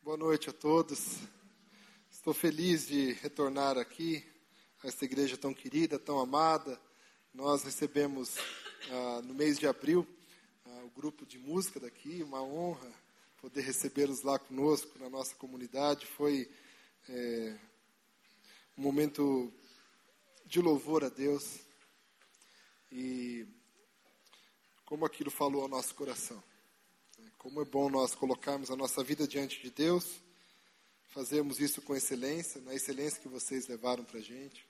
Boa noite a todos. Estou feliz de retornar aqui a esta igreja tão querida, tão amada. Nós recebemos no mês de abril o grupo de música daqui, uma honra poder recebê-los lá conosco na nossa comunidade. Foi um momento de louvor a Deus e como aquilo falou ao nosso coração. Como é bom nós colocarmos a nossa vida diante de Deus, fazermos isso com excelência, na excelência que vocês levaram para a gente,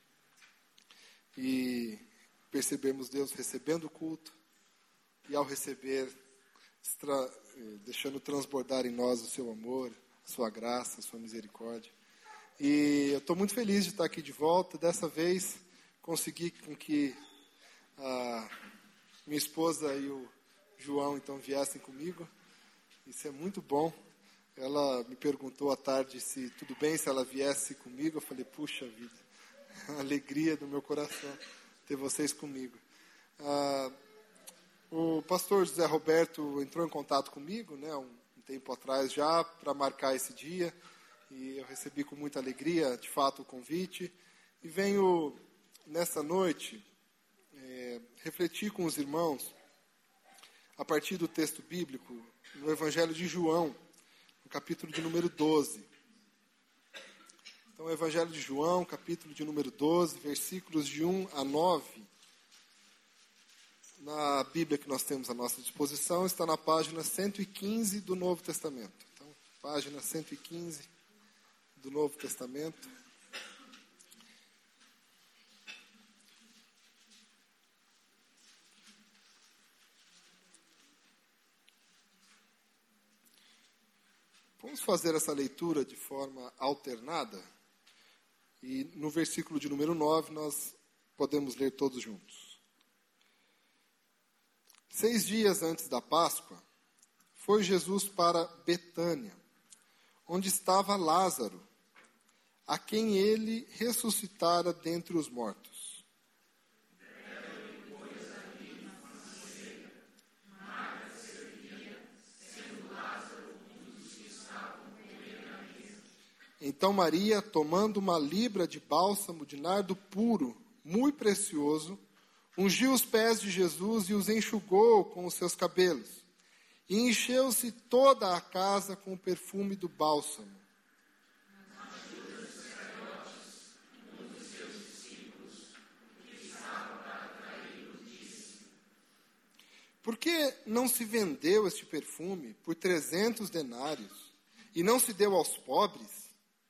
e percebemos Deus recebendo o culto, e ao receber, deixando transbordar em nós o seu amor, a sua graça, a sua misericórdia. E eu estou muito feliz de estar aqui de volta. Dessa vez, consegui com que a minha esposa e o João, então, viessem comigo. Isso é muito bom. Ela me perguntou à tarde se tudo bem se ela viesse comigo. Eu falei, puxa vida, a alegria do meu coração ter vocês comigo. O pastor José Roberto entrou em contato comigo, né, um tempo atrás já, para marcar esse dia. E eu recebi com muita alegria, de fato, o convite. E venho, nessa noite, refletir com os irmãos, a partir do texto bíblico, no Evangelho de João, no capítulo de número 12. Então, o Evangelho de João, capítulo de número 12, versículos de 1 a 9. Na Bíblia que nós temos à nossa disposição, está na página 115 do Novo Testamento. Então, página 115 do Novo Testamento. Vamos fazer essa leitura de forma alternada. E no versículo de número 9 nós podemos ler todos juntos. 6 dias antes da Páscoa, foi Jesus para Betânia, onde estava Lázaro, a quem ele ressuscitara dentre os mortos. Então Maria, tomando uma libra de bálsamo de nardo puro, muito precioso, ungiu os pés de Jesus e os enxugou com os seus cabelos. E encheu-se toda a casa com o perfume do bálsamo. Por que não se vendeu este perfume por 300 denários e não se deu aos pobres?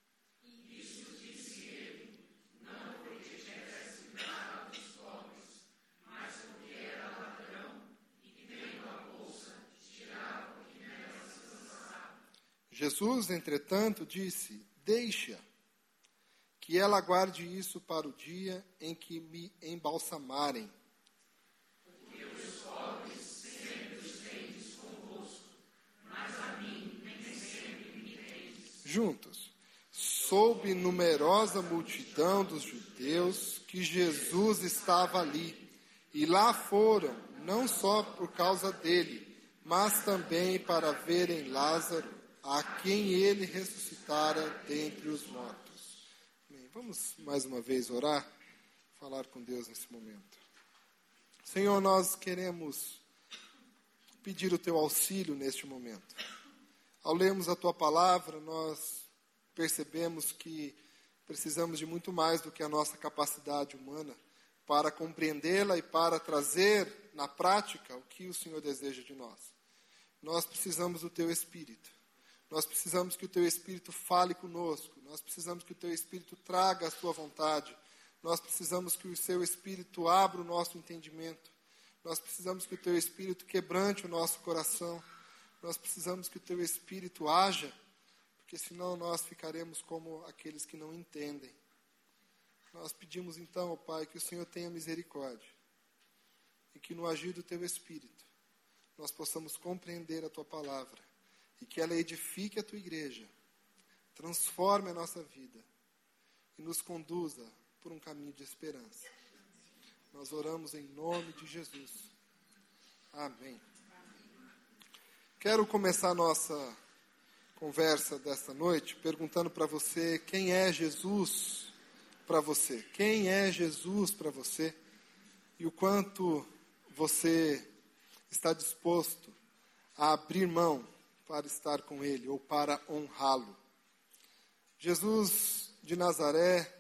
Jesus, entretanto, disse, deixa, que ela guarde isso para o dia em que me embalsamarem. Porque os pobres sempre os tendes convosco, mas a mim nem sempre me tendes. Juntos, soube numerosa multidão dos judeus que Jesus estava ali, e lá foram, não só por causa dele, mas também para verem Lázaro, a quem ele ressuscitara dentre os mortos. Bem, vamos mais uma vez orar, falar com Deus nesse momento. Senhor, nós queremos pedir o teu auxílio neste momento. Ao lermos a tua palavra, nós percebemos que precisamos de muito mais do que a nossa capacidade humana para compreendê-la e para trazer na prática o que o Senhor deseja de nós. Nós precisamos do teu Espírito. Nós precisamos que o teu Espírito fale conosco. Nós precisamos que o teu Espírito traga a sua vontade. Nós precisamos que o seu Espírito abra o nosso entendimento. Nós precisamos que o teu Espírito quebrante o nosso coração. Nós precisamos que o teu Espírito haja, porque senão nós ficaremos como aqueles que não entendem. Nós pedimos então, ó Pai, que o Senhor tenha misericórdia e que no agir do teu Espírito nós possamos compreender a tua palavra. E que ela edifique a tua igreja, transforme a nossa vida e nos conduza por um caminho de esperança. Nós oramos em nome de Jesus. Amém. Quero começar nossa conversa desta noite perguntando para você quem é Jesus para você. Quem é Jesus para você e o quanto você está disposto a abrir mão para estar com Ele ou para honrá-lo. Jesus de Nazaré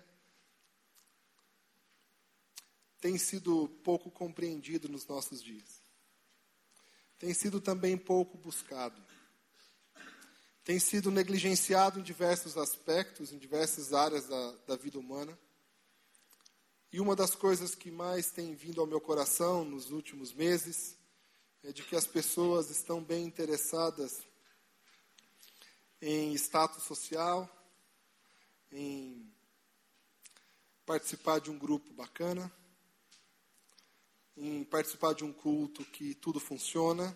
tem sido pouco compreendido nos nossos dias. Tem sido também pouco buscado. Tem sido negligenciado em diversos aspectos, em diversas áreas da vida humana. E uma das coisas que mais tem vindo ao meu coração nos últimos meses é de que as pessoas estão bem interessadas em status social, em participar de um grupo bacana, em participar de um culto que tudo funciona,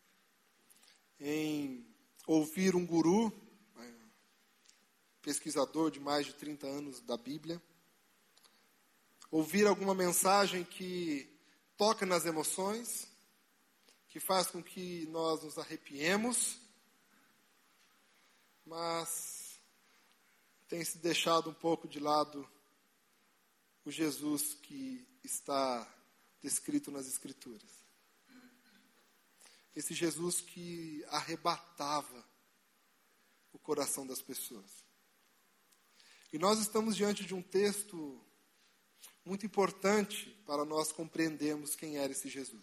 em ouvir um guru, pesquisador de mais de 30 anos da Bíblia, ouvir alguma mensagem que toca nas emoções, que faz com que nós nos arrepiemos, mas tem se deixado um pouco de lado o Jesus que está descrito nas Escrituras. Esse Jesus que arrebatava o coração das pessoas. E nós estamos diante de um texto muito importante para nós compreendermos quem era esse Jesus.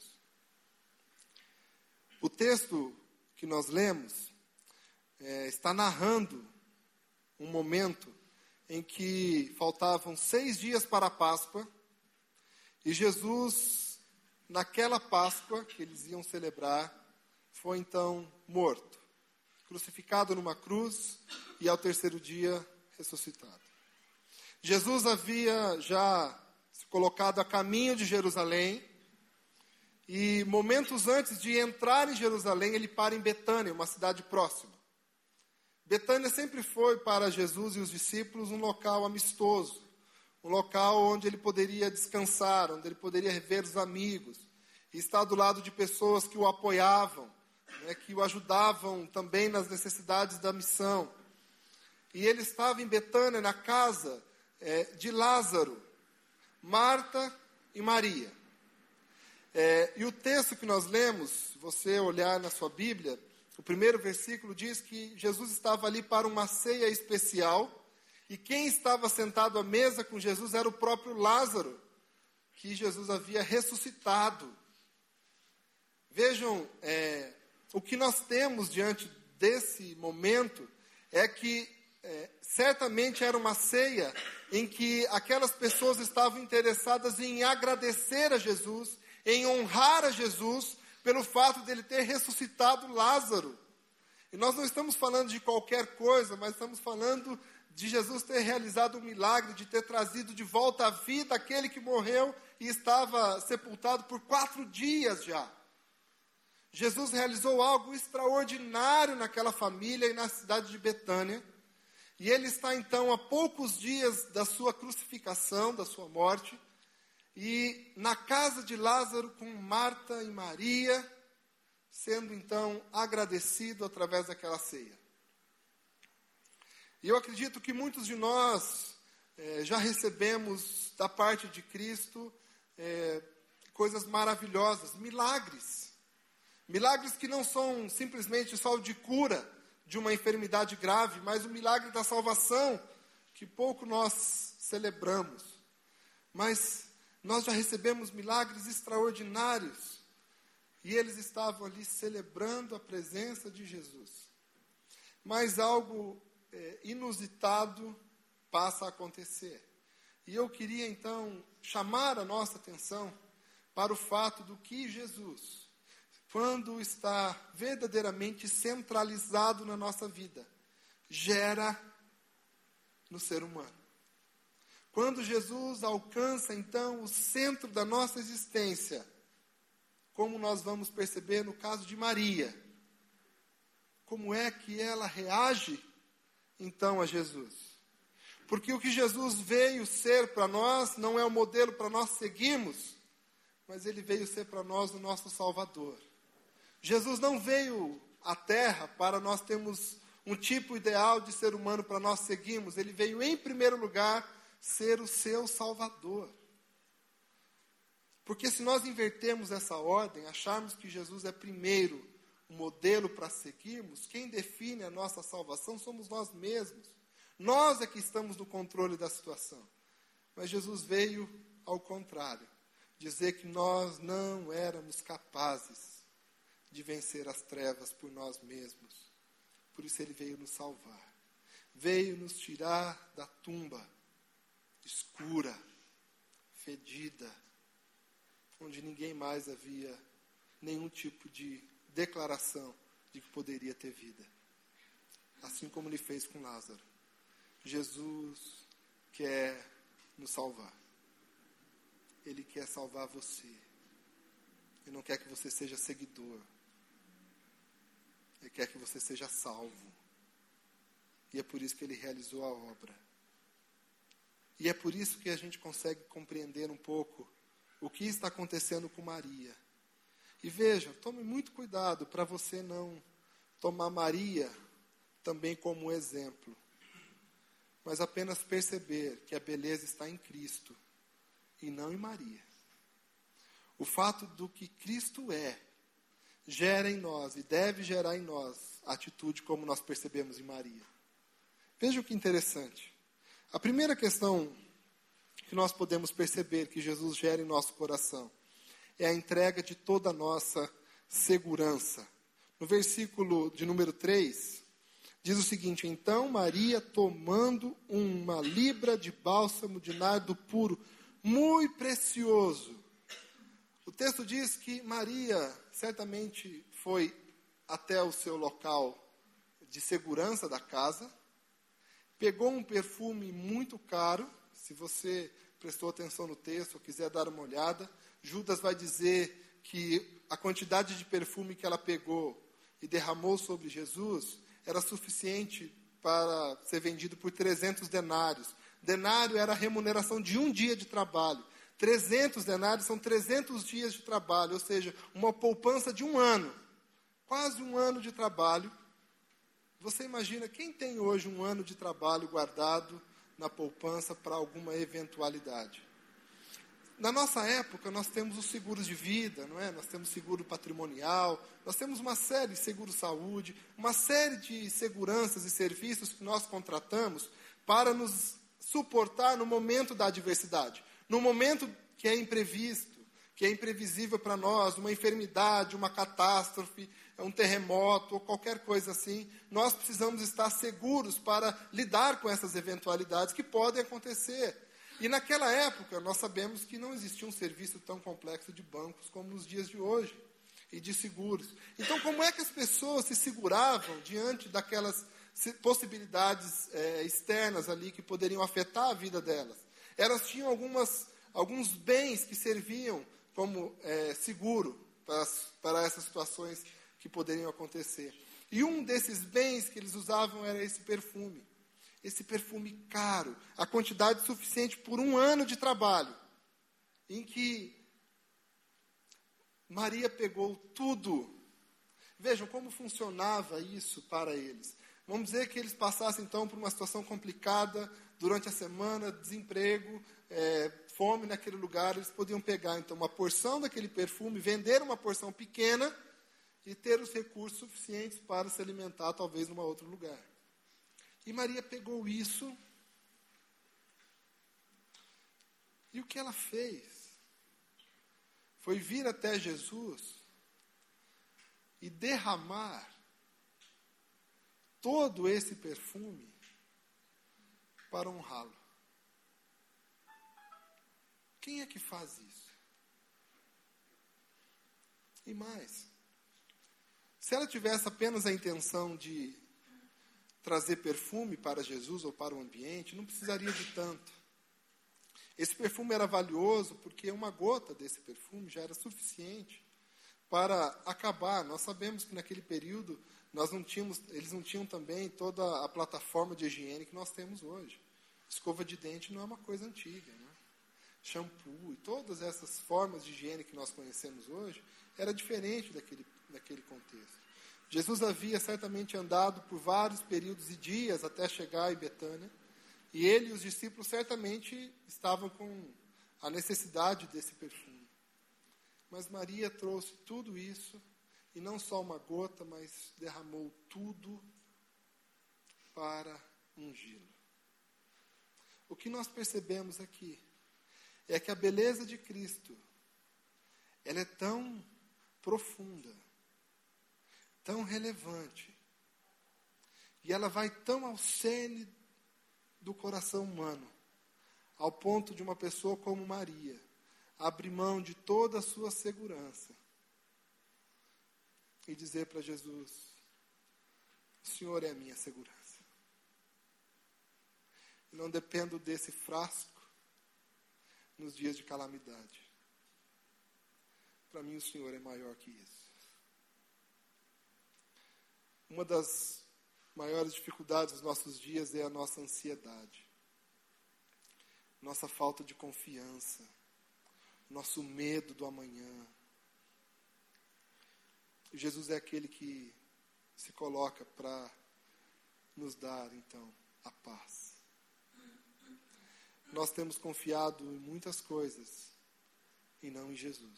O texto que nós lemos está narrando um momento em que faltavam 6 dias para a Páscoa e Jesus, naquela Páscoa que eles iam celebrar, foi então morto, crucificado numa cruz e ao 3º dia ressuscitado. Jesus havia já se colocado a caminho de Jerusalém e momentos antes de entrar em Jerusalém, ele para em Betânia, uma cidade próxima. Betânia sempre foi para Jesus e os discípulos um local amistoso, um local onde ele poderia descansar, onde ele poderia rever os amigos e estar do lado de pessoas que o apoiavam, que o ajudavam também nas necessidades da missão. E ele estava em Betânia, na casa de Lázaro, Marta e Maria. E o texto que nós lemos, se você olhar na sua Bíblia, o primeiro versículo diz que Jesus estava ali para uma ceia especial, e quem estava sentado à mesa com Jesus era o próprio Lázaro, que Jesus havia ressuscitado. Vejam, o que nós temos diante desse momento é que certamente era uma ceia em que aquelas pessoas estavam interessadas em agradecer a Jesus, em honrar a Jesus pelo fato de ele ter ressuscitado Lázaro. E nós não estamos falando de qualquer coisa, mas estamos falando de Jesus ter realizado um milagre, de ter trazido de volta à vida aquele que morreu e estava sepultado por 4 dias já. Jesus realizou algo extraordinário naquela família e na cidade de Betânia. E ele está então a poucos dias da sua crucificação, da sua morte, e na casa de Lázaro com Marta e Maria, sendo então agradecido através daquela ceia. E eu acredito que muitos de nós já recebemos da parte de Cristo coisas maravilhosas, milagres. Milagres que não são simplesmente só de cura de uma enfermidade grave, mas o milagre da salvação, que pouco nós celebramos. Mas nós já recebemos milagres extraordinários, e eles estavam ali celebrando a presença de Jesus. Mas algo inusitado passa a acontecer. E eu queria então chamar a nossa atenção para o fato do que Jesus, quando está verdadeiramente centralizado na nossa vida, gera no ser humano. Quando Jesus alcança, então, o centro da nossa existência, como nós vamos perceber no caso de Maria, como é que ela reage, então, a Jesus? Porque o que Jesus veio ser para nós não é o modelo para nós seguirmos, mas ele veio ser para nós o nosso Salvador. Jesus não veio à Terra para nós termos um tipo ideal de ser humano para nós seguirmos. Ele veio, em primeiro lugar, ser o seu Salvador. Porque se nós invertermos essa ordem, acharmos que Jesus é primeiro o modelo para seguirmos, quem define a nossa salvação somos nós mesmos. Nós é que estamos no controle da situação. Mas Jesus veio ao contrário, dizer que nós não éramos capazes de vencer as trevas por nós mesmos. Por isso ele veio nos salvar. Veio nos tirar da tumba escura, fedida, onde ninguém mais havia nenhum tipo de declaração de que poderia ter vida. Assim como ele fez com Lázaro. Jesus quer nos salvar. Ele quer salvar você. Ele não quer que você seja seguidor. Ele quer que você seja salvo. E é por isso que ele realizou a obra. E é por isso que a gente consegue compreender um pouco o que está acontecendo com Maria. E veja, tome muito cuidado para você não tomar Maria também como exemplo. Mas apenas perceber que a beleza está em Cristo e não em Maria. O fato do que Cristo é, gera em nós e deve gerar em nós a atitude como nós percebemos em Maria. Veja o que interessante. A primeira questão que nós podemos perceber que Jesus gera em nosso coração é a entrega de toda a nossa segurança. No versículo de número 3, diz o seguinte: então Maria, tomando uma libra de bálsamo de nardo puro, muito precioso. O texto diz que Maria certamente foi até o seu local de segurança da casa, pegou um perfume muito caro. Se você prestou atenção no texto ou quiser dar uma olhada, Judas vai dizer que a quantidade de perfume que ela pegou e derramou sobre Jesus era suficiente para ser vendido por 300 denários. Denário era a remuneração de um dia de trabalho. 300 denários são 300 dias de trabalho, ou seja, uma poupança de um ano. Quase um ano de trabalho. Você imagina quem tem hoje um ano de trabalho guardado na poupança para alguma eventualidade? Na nossa época, nós temos os seguros de vida, não é? Nós temos seguro patrimonial, nós temos uma série de seguro-saúde, uma série de seguranças e serviços que nós contratamos para nos suportar no momento da adversidade. No momento que é imprevisto, que é imprevisível para nós, uma enfermidade, uma catástrofe, um terremoto ou qualquer coisa assim, nós precisamos estar seguros para lidar com essas eventualidades que podem acontecer. E naquela época, nós sabemos que não existia um serviço tão complexo de bancos como nos dias de hoje, e de seguros. Então, como é que as pessoas se seguravam diante daquelas possibilidades externas ali que poderiam afetar a vida delas? Elas tinham alguns bens que serviam como seguro para essas situações que poderiam acontecer. E um desses bens que eles usavam era esse perfume. Esse perfume caro, a quantidade suficiente por um ano de trabalho, em que Maria pegou tudo. Vejam como funcionava isso para eles. Vamos dizer que eles passassem, então, por uma situação complicada durante a semana, desemprego, fome naquele lugar. Eles podiam pegar, então, uma porção daquele perfume, vender uma porção pequena e ter os recursos suficientes para se alimentar, talvez, num outro lugar. E Maria pegou isso, e o que ela fez foi vir até Jesus e derramar todo esse perfume para honrá-lo. Quem é que faz isso? E mais, se ela tivesse apenas a intenção de trazer perfume para Jesus ou para o ambiente, não precisaria de tanto. Esse perfume era valioso porque uma gota desse perfume já era suficiente para acabar. Nós sabemos que naquele período eles não tinham também toda a plataforma de higiene que nós temos hoje. Escova de dente não é uma coisa antiga, né? Shampoo e todas essas formas de higiene que nós conhecemos hoje era diferente daquele contexto. Jesus havia certamente andado por vários períodos e dias até chegar em Betânia, e ele e os discípulos certamente estavam com a necessidade desse perfume. Mas Maria trouxe tudo isso, e não só uma gota, mas derramou tudo para ungí-lo. O que nós percebemos aqui é que a beleza de Cristo, ela é tão profunda, tão relevante, e ela vai tão ao cerne do coração humano, ao ponto de uma pessoa como Maria abrir mão de toda a sua segurança e dizer para Jesus: o Senhor é a minha segurança. Eu não dependo desse frasco nos dias de calamidade. Para mim, o Senhor é maior que isso. Uma das maiores dificuldades dos nossos dias é a nossa ansiedade, nossa falta de confiança, nosso medo do amanhã. Jesus é aquele que se coloca para nos dar, então, a paz. Nós temos confiado em muitas coisas e não em Jesus.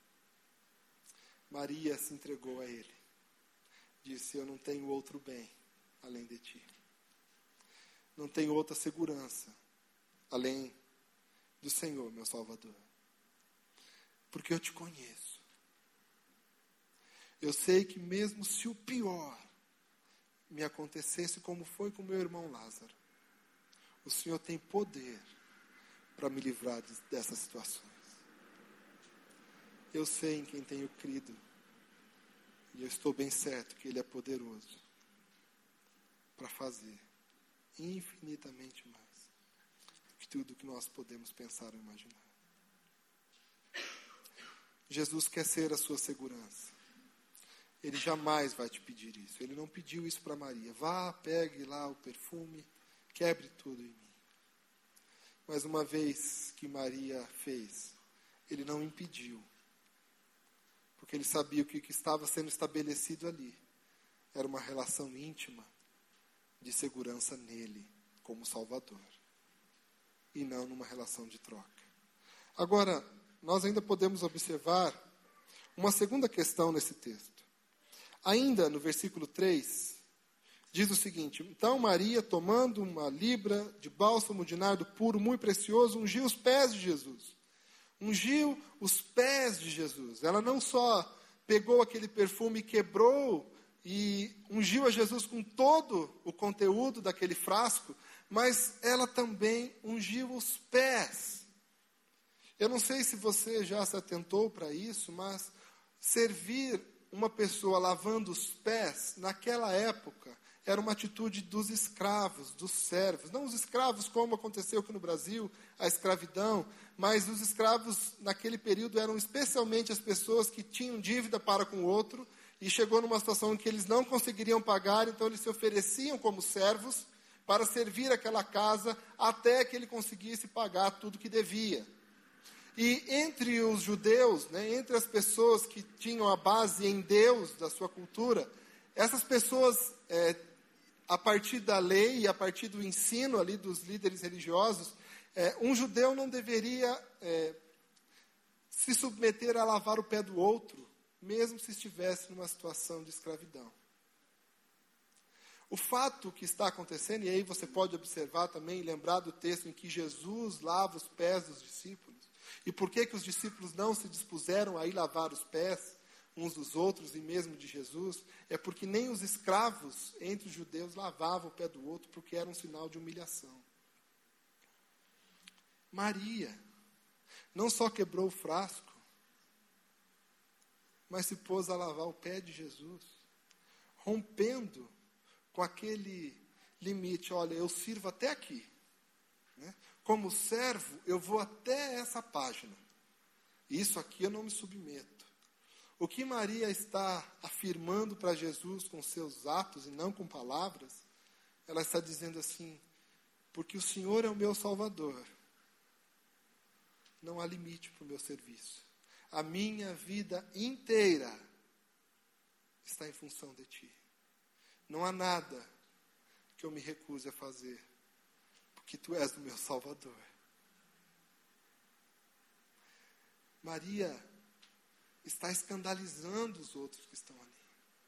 Maria se entregou a Ele. Disse: eu não tenho outro bem além de Ti. Não tenho outra segurança além do Senhor, meu Salvador. Porque eu Te conheço. Eu sei que mesmo se o pior me acontecesse, como foi com meu irmão Lázaro, o Senhor tem poder para me livrar dessas situações. Eu sei em quem tenho crido, e eu estou bem certo que Ele é poderoso para fazer infinitamente mais que tudo que nós podemos pensar ou imaginar. Jesus quer ser a sua segurança. Ele jamais vai te pedir isso. Ele não pediu isso para Maria. Vá, pegue lá o perfume, quebre tudo em mim. Mas uma vez que Maria fez, Ele não impediu. Porque Ele sabia que o que estava sendo estabelecido ali era uma relação íntima de segurança nele, como Salvador. E não numa relação de troca. Agora, nós ainda podemos observar uma segunda questão nesse texto. Ainda no versículo 3, diz o seguinte: então Maria, tomando uma libra de bálsamo de nardo puro, muito precioso, ungiu os pés de Jesus. Ungiu os pés de Jesus. Ela não só pegou aquele perfume e quebrou e ungiu a Jesus com todo o conteúdo daquele frasco, mas ela também ungiu os pés. Eu não sei se você já se atentou para isso, mas servir uma pessoa lavando os pés, naquela época, era uma atitude dos escravos, dos servos. Não os escravos como aconteceu aqui no Brasil, a escravidão, mas os escravos naquele período eram especialmente as pessoas que tinham dívida para com o outro e chegou numa situação em que eles não conseguiriam pagar, então eles se ofereciam como servos para servir aquela casa até que ele conseguisse pagar tudo que devia. E entre os judeus, entre as pessoas que tinham a base em Deus, da sua cultura, essas pessoas, a partir da lei e a partir do ensino ali dos líderes religiosos, um judeu não deveria se submeter a lavar o pé do outro, mesmo se estivesse numa situação de escravidão. O fato que está acontecendo, e aí você pode observar também, lembrar do texto em que Jesus lava os pés dos discípulos, e por que os discípulos não se dispuseram a ir lavar os pés uns dos outros e mesmo de Jesus, é porque nem os escravos entre os judeus lavavam o pé do outro, porque era um sinal de humilhação. Maria não só quebrou o frasco, mas se pôs a lavar o pé de Jesus, rompendo com aquele limite: olha, eu sirvo até aqui. Como servo, eu vou até essa página. Isso aqui eu não me submeto. O que Maria está afirmando para Jesus com seus atos e não com palavras, ela está dizendo assim: porque o Senhor é o meu Salvador, não há limite para o meu serviço. A minha vida inteira está em função de ti. Não há nada que eu me recuse a fazer, porque tu és o meu Salvador. Maria está escandalizando os outros que estão ali.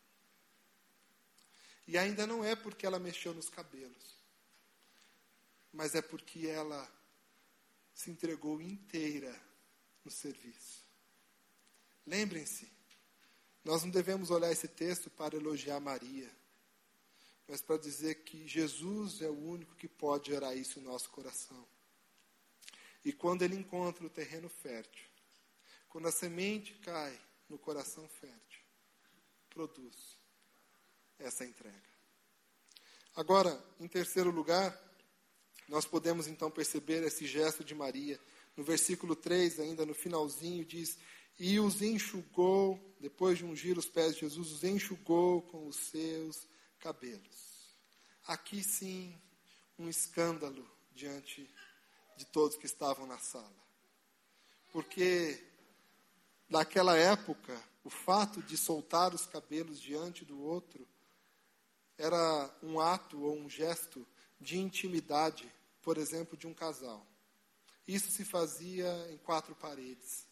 E ainda não é porque ela mexeu nos cabelos, mas é porque ela se entregou inteira no serviço. Lembrem-se, nós não devemos olhar esse texto para elogiar Maria, mas para dizer que Jesus é o único que pode gerar isso no nosso coração. E quando ele encontra o terreno fértil, quando a semente cai no coração fértil, produz essa entrega. Agora, em terceiro lugar, nós podemos então perceber esse gesto de Maria. No versículo 3, ainda no finalzinho, diz: e os enxugou, depois de ungir os pés de Jesus, os enxugou com os seus cabelos. Aqui sim, um escândalo diante de todos que estavam na sala. Porque, naquela época, o fato de soltar os cabelos diante do outro era um ato ou um gesto de intimidade, por exemplo, de um casal. Isso se fazia em 4 paredes.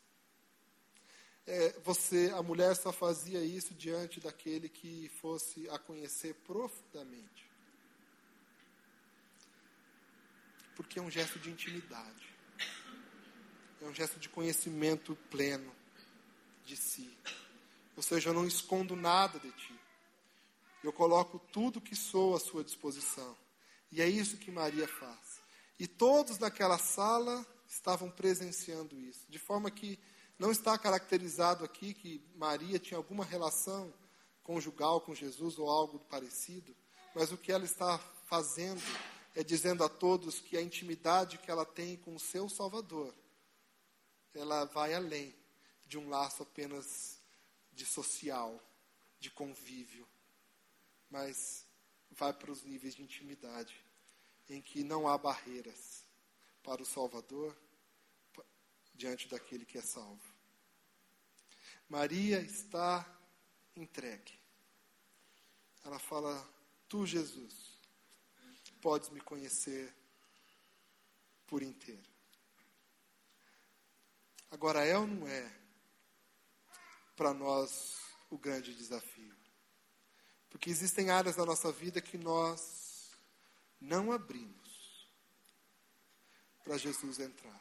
A mulher só fazia isso diante daquele que fosse a conhecer profundamente. Porque é um gesto de intimidade. É um gesto de conhecimento pleno de si. Ou seja, eu não escondo nada de ti. Eu coloco tudo que sou à sua disposição. E é isso que Maria faz. E todos naquela sala estavam presenciando isso. De forma que não está caracterizado aqui que Maria tinha alguma relação conjugal com Jesus ou algo parecido. Mas o que ela está fazendo é dizendo a todos que a intimidade que ela tem com o seu Salvador, ela vai além de um laço apenas de social, de convívio. Mas vai para os níveis de intimidade, em que não há barreiras para o Salvador diante daquele que é salvo. Maria está entregue. Ela fala: tu, Jesus, podes me conhecer por inteiro. Agora, é ou não é para nós o grande desafio? Porque existem áreas da nossa vida que nós não abrimos para Jesus entrar.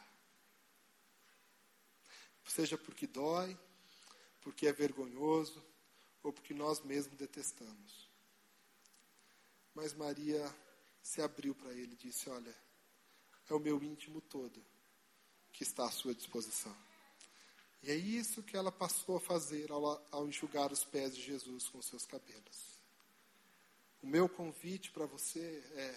Seja porque dói, porque é vergonhoso, ou porque nós mesmos detestamos. Mas Maria se abriu para ele e disse: olha, é o meu íntimo todo que está à sua disposição. E é isso que ela passou a fazer ao enxugar os pés de Jesus com seus cabelos. O meu convite para você é: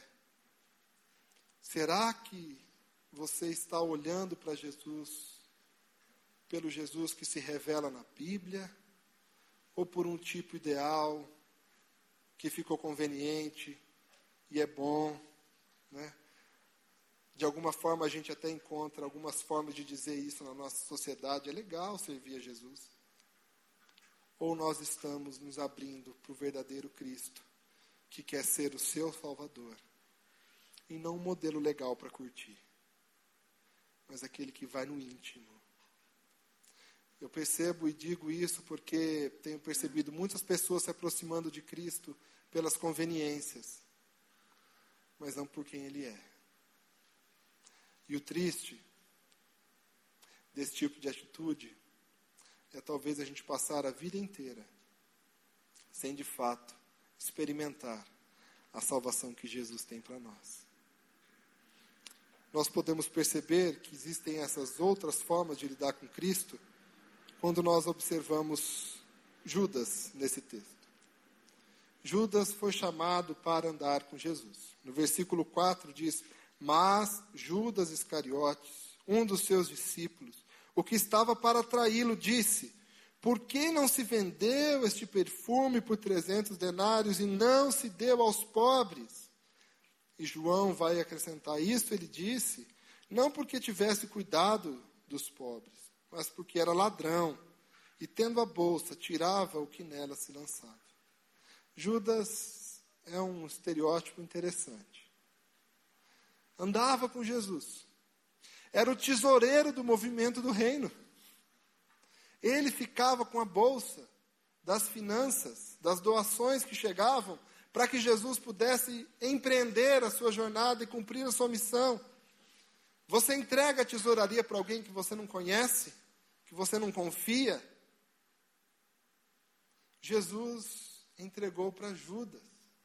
será que você está olhando para Jesus pelo Jesus que se revela na Bíblia, ou por um tipo ideal que ficou conveniente e é bom, né? De alguma forma a gente até encontra algumas formas de dizer isso na nossa sociedade. É legal servir a Jesus. Ou nós estamos nos abrindo para o verdadeiro Cristo, que quer ser o seu Salvador, e não um modelo legal para curtir, mas aquele que vai no íntimo. Eu percebo e digo isso porque tenho percebido muitas pessoas se aproximando de Cristo pelas conveniências, mas não por quem Ele é. E o triste desse tipo de atitude é talvez a gente passar a vida inteira sem de fato experimentar a salvação que Jesus tem para nós. Nós podemos perceber que existem essas outras formas de lidar com Cristo quando nós observamos Judas nesse texto. Judas foi chamado para andar com Jesus. No versículo 4 diz: mas Judas Iscariotes, um dos seus discípulos, o que estava para traí-lo, disse: por que não se vendeu este perfume por 300 denários e não se deu aos pobres? E João vai acrescentar: isso ele disse, não porque tivesse cuidado dos pobres, mas porque era ladrão e, tendo a bolsa, tirava o que nela se lançava. Judas é um estereótipo interessante. Andava com Jesus. Era o tesoureiro do movimento do reino. Ele ficava com a bolsa das finanças, das doações que chegavam, para que Jesus pudesse empreender a sua jornada e cumprir a sua missão. Você entrega a tesouraria para alguém que você não conhece, que você não confia? Jesus entregou para Judas.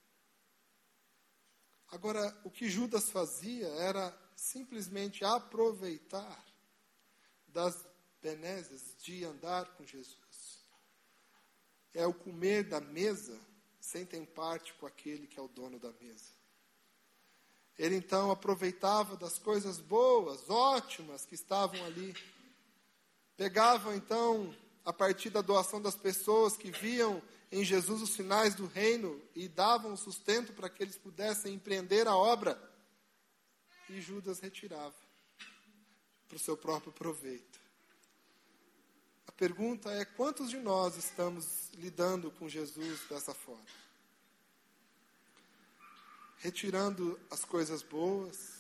Agora, o que Judas fazia era simplesmente aproveitar das benesses de andar com Jesus. É o comer da mesa sem ter parte com aquele que é o dono da mesa. Ele então aproveitava das coisas boas, ótimas que estavam ali. Pegava então, a partir da doação das pessoas que viam em Jesus os sinais do reino e davam sustento para que eles pudessem empreender a obra. E Judas retirava para o seu próprio proveito. A pergunta é: quantos de nós estamos lidando com Jesus dessa forma? Retirando as coisas boas,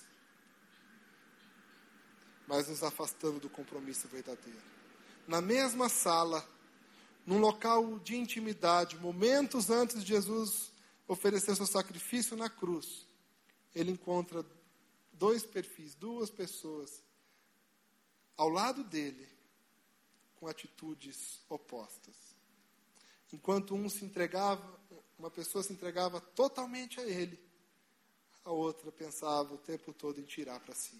mas nos afastando do compromisso verdadeiro. Na mesma sala, num local de intimidade, momentos antes de Jesus oferecer seu sacrifício na cruz, ele encontra dois perfis, duas pessoas ao lado dele, com atitudes opostas. Enquanto uma pessoa se entregava totalmente a ele, a outra pensava o tempo todo em tirar para si.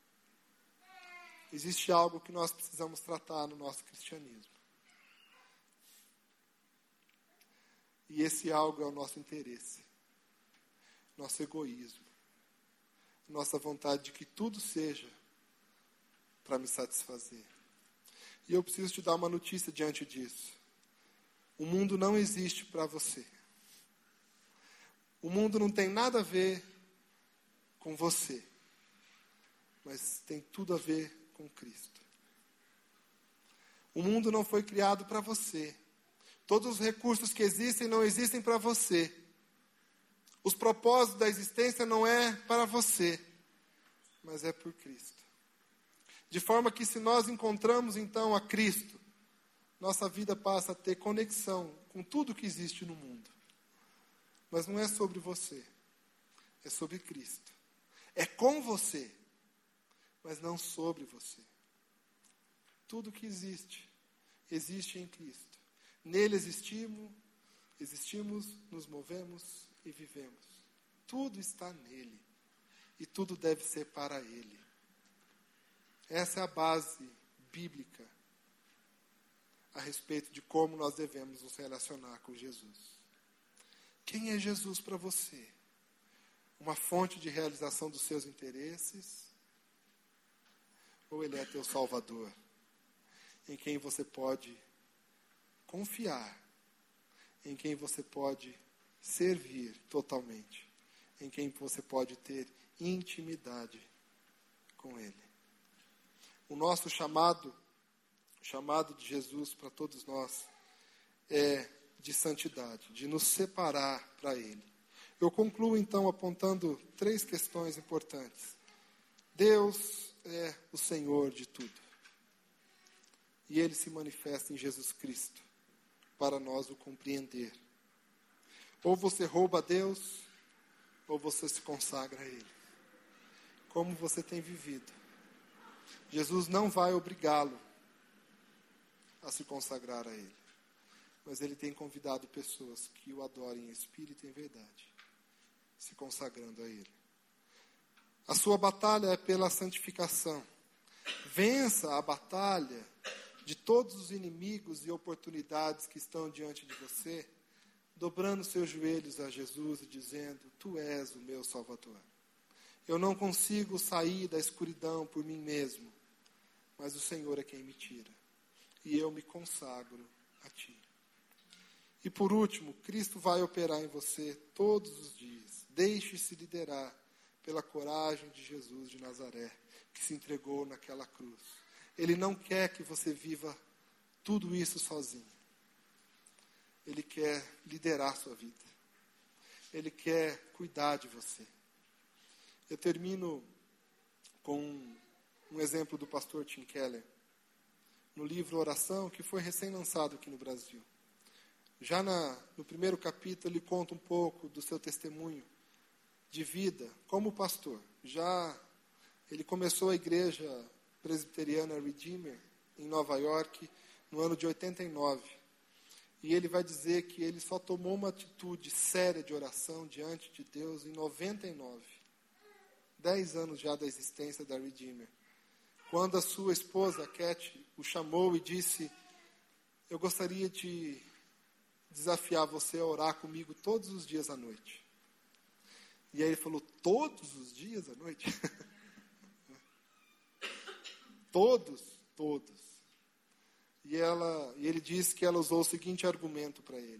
Existe algo que nós precisamos tratar no nosso cristianismo. E esse algo é o nosso interesse, nosso egoísmo, nossa vontade de que tudo seja para me satisfazer. E eu preciso te dar uma notícia diante disso. O mundo não existe para você. O mundo não tem nada a ver com você, mas tem tudo a ver com Cristo. O mundo não foi criado para você. Todos os recursos que existem não existem para você. Os propósitos da existência não é para você, mas é por Cristo. De forma que, se nós encontramos então a Cristo, nossa vida passa a ter conexão com tudo que existe no mundo. Mas não é sobre você, é sobre Cristo. É com você, mas não sobre você. Tudo que existe, existe em Cristo. Nele existimos, nos movemos e vivemos. Tudo está nele. E tudo deve ser para ele. Essa é a base bíblica a respeito de como nós devemos nos relacionar com Jesus. Quem é Jesus para você? Uma fonte de realização dos seus interesses? Ou ele é teu Salvador, em quem você pode confiar, em quem você pode servir totalmente, em quem você pode ter intimidade com ele? O nosso chamado de Jesus para todos nós é de santidade, de nos separar para ele. Eu concluo então apontando 3 questões importantes. Deus é o Senhor de tudo. E ele se manifesta em Jesus Cristo para nós o compreender. Ou você rouba a Deus, ou você se consagra a ele. Como você tem vivido? Jesus não vai obrigá-lo a se consagrar a ele. Mas ele tem convidado pessoas que o adorem em espírito e em verdade, se consagrando a ele. A sua batalha é pela santificação. Vença a batalha de todos os inimigos e oportunidades que estão diante de você, dobrando seus joelhos a Jesus e dizendo: Tu és o meu Salvador. Eu não consigo sair da escuridão por mim mesmo, mas o Senhor é quem me tira. E eu me consagro a Ti. E por último, Cristo vai operar em você todos os dias. Deixe-se liderar pela coragem de Jesus de Nazaré, que se entregou naquela cruz. Ele não quer que você viva tudo isso sozinho. Ele quer liderar a sua vida. Ele quer cuidar de você. Eu termino com um exemplo do pastor Tim Keller, no livro Oração, que foi recém-lançado aqui no Brasil. Já no primeiro capítulo, ele conta um pouco do seu testemunho de vida como pastor. Ele começou a igreja presbiteriana Redeemer, em Nova York, no ano de 89. E ele vai dizer que ele só tomou uma atitude séria de oração diante de Deus em 99. 10 anos já da existência da Redeemer. Quando a sua esposa, Cat, o chamou e disse: eu gostaria de desafiar você a orar comigo todos os dias à noite. E aí ele falou: todos os dias à noite? Todos. E ele disse que ela usou o seguinte argumento para ele: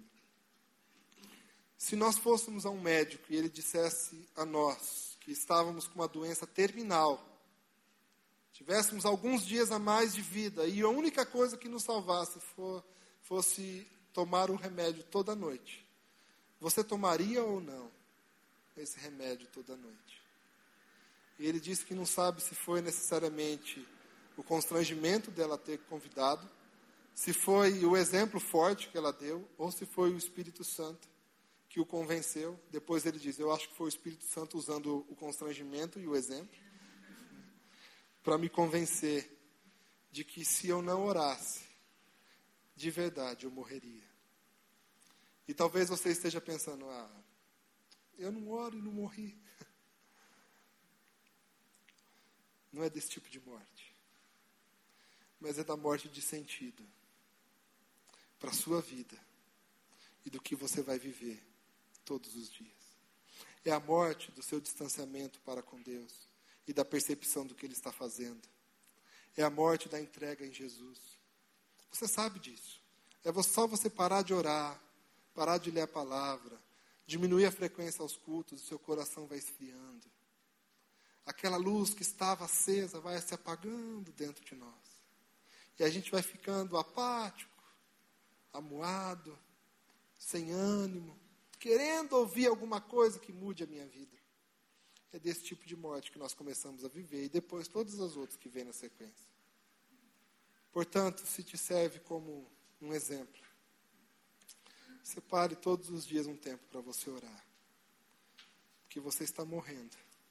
se nós fôssemos a um médico e ele dissesse a nós que estávamos com uma doença terminal, tivéssemos alguns dias a mais de vida, e a única coisa que nos salvasse fosse tomar o remédio toda noite, você tomaria ou não esse remédio toda noite? E ele disse que não sabe se foi necessariamente o constrangimento dela ter convidado, se foi o exemplo forte que ela deu, ou se foi o Espírito Santo que o convenceu. Depois ele diz: eu acho que foi o Espírito Santo usando o constrangimento e o exemplo para me convencer de que se eu não orasse, de verdade eu morreria. E talvez você esteja pensando: eu não oro e não morri. Não é desse tipo de morte, mas é da morte de sentido para a sua vida e do que você vai viver todos os dias. É a morte do seu distanciamento para com Deus e da percepção do que Ele está fazendo. É a morte da entrega em Jesus. Você sabe disso. É só você parar de orar, parar de ler a palavra, diminuir a frequência aos cultos, o seu coração vai esfriando. Aquela luz que estava acesa vai se apagando dentro de nós. E a gente vai ficando apático, amuado, sem ânimo, querendo ouvir alguma coisa que mude a minha vida. É desse tipo de morte que nós começamos a viver, e depois todas as outras que vêm na sequência. Portanto, se te serve como um exemplo, separe todos os dias um tempo para você orar. Porque você está morrendo.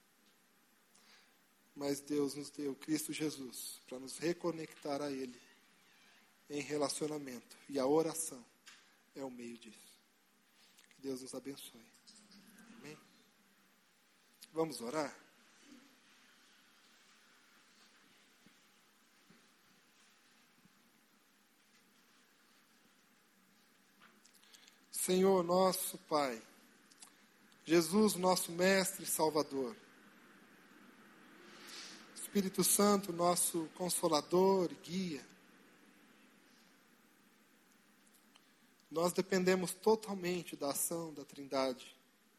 Mas Deus nos deu Cristo Jesus para nos reconectar a Ele em relacionamento. E a oração é o meio disso. Que Deus nos abençoe. Amém? Vamos orar? Senhor, nosso Pai, Jesus, nosso Mestre e Salvador, Espírito Santo, nosso Consolador e Guia, nós dependemos totalmente da ação da Trindade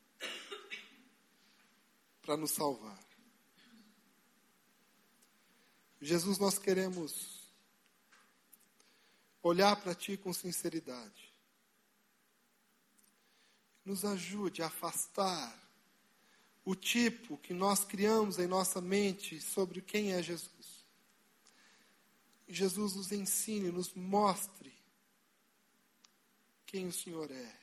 para nos salvar. Jesus, nós queremos olhar para Ti com sinceridade. Nos ajude a afastar o tipo que nós criamos em nossa mente sobre quem é Jesus. Jesus nos ensine, nos mostre quem o Senhor é.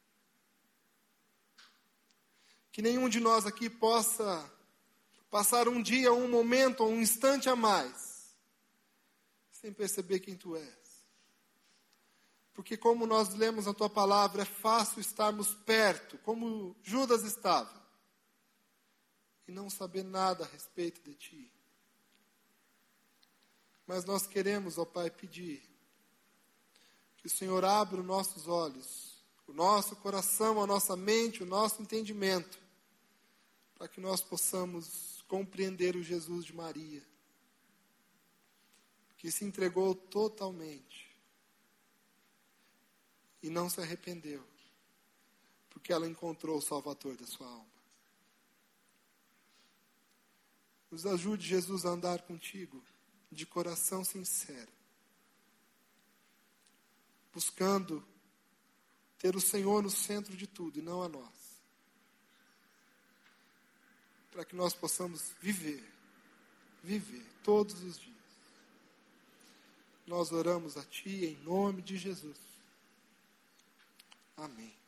Que nenhum de nós aqui possa passar um dia, um momento, um instante a mais, sem perceber quem Tu és. Porque como nós lemos a Tua palavra, é fácil estarmos perto, como Judas estava, e não saber nada a respeito de Ti. Mas nós queremos, ó Pai, pedir que o Senhor abra os nossos olhos, o nosso coração, a nossa mente, o nosso entendimento, para que nós possamos compreender o Jesus de Maria, que se entregou totalmente e não se arrependeu, porque ela encontrou o Salvador da sua alma. Nos ajude, Jesus, a andar contigo de coração sincero, buscando ter o Senhor no centro de tudo e não a nós. Para que nós possamos viver todos os dias. Nós oramos a Ti em nome de Jesus. Amém.